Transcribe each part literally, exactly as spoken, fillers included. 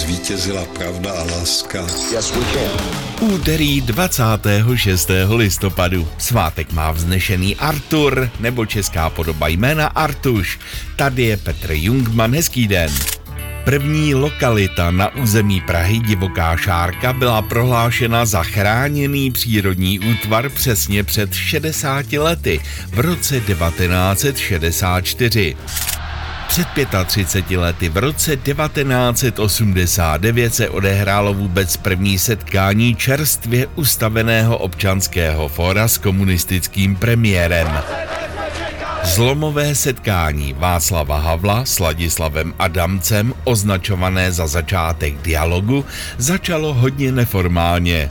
zvítězila pravda a láska. Yes, we can. Úterý dvacátého šestého listopadu. Svátek má vznešený Artur, nebo česká podoba jména Artuš. Tady je Petr Jungmann, hezký den. První lokalita na území Prahy, Divoká Šárka, byla prohlášena za chráněný přírodní útvar přesně před šedesáti lety, v roce devatenáct set šedesát čtyři. Před třiceti pěti lety v roce devatenáct set osmdesát devět se odehrálo vůbec první setkání čerstvě ustaveného občanského fóra s komunistickým premiérem. Zlomové setkání Václava Havla s Ladislavem Adamcem, označované za začátek dialogu, začalo hodně neformálně.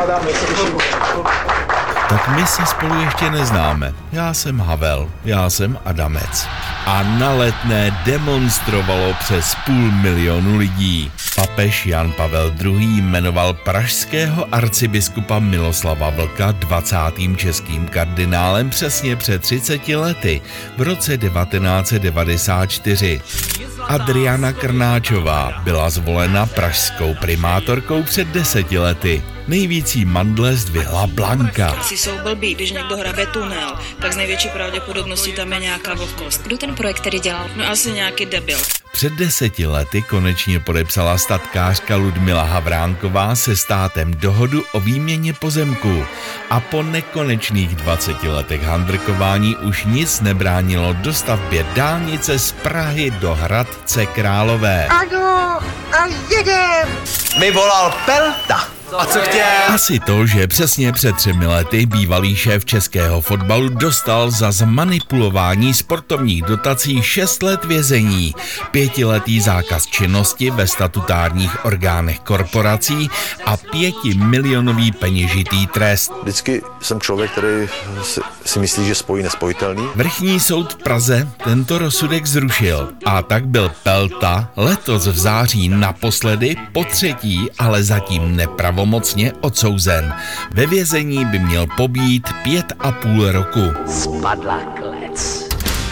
Tak my se spolu ještě neznáme. Já jsem Havel, já jsem Adamec. A na Letné demonstrovalo přes půl milionu lidí. Papež Jan Pavel druhý. jmenoval pražského arcibiskupa Miloslava Vlka dvacátým českým kardinálem přesně před třiceti lety, v roce devatenáct set devadesát čtyři. Adriana Krnáčová byla zvolena pražskou primátorkou před deseti lety. Nejvíc jí mandle zdvihla Blanka. Asi jsou blbý, když někdo hrabe tunel, tak z největší pravděpodobností tam je nějaká vlhkost. Kdo ten projekt tedy dělal? No asi nějaký debil. Před deseti lety konečně podepsala statkářka Ludmila Havránková se státem dohodu o výměně pozemků. A po nekonečných dvaceti letech handrkování už nic nebránilo dostavbě dálnice z Prahy do Hradce Králové. Ano, a jedem! Mi volal Pelta. A co chtěl? Asi to, že přesně před třemi lety bývalý šéf českého fotbalu dostal za zmanipulování sportovních dotací šest let vězení, pětiletý zákaz činnosti ve statutárních orgánech korporací a pětimilionový peněžitý trest. Vždycky jsem člověk, který si, si myslí, že spojí nespojitelný. Vrchní soud v Praze tento rozsudek zrušil a tak byl Pelta letos v září naposledy, po třetí, ale zatím nepravomocně mocně odsouzen. Ve vězení by měl pobít pět a půl roku. Spadla klec.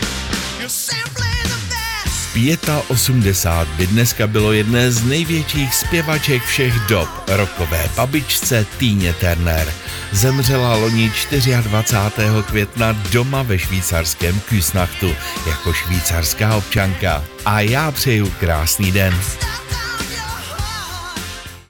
osmdesát pět by dneska bylo jedné z největších zpěvaček všech dob, rockové babičce Týně Turner. Zemřela loni dvacátého čtvrtého května doma ve švýcarském Küsnachtu jako švýcarská občanka. A já přeju krásný den.